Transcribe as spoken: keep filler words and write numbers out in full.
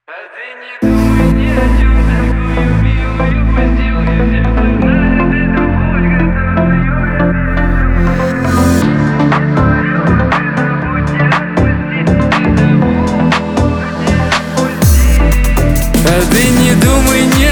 А ты не думай ни о чем, такую милую постель я сердце знает, это боль, которую я пережил. Не забудь, не отпусти, не забудь, отпусти. А ты не думай ни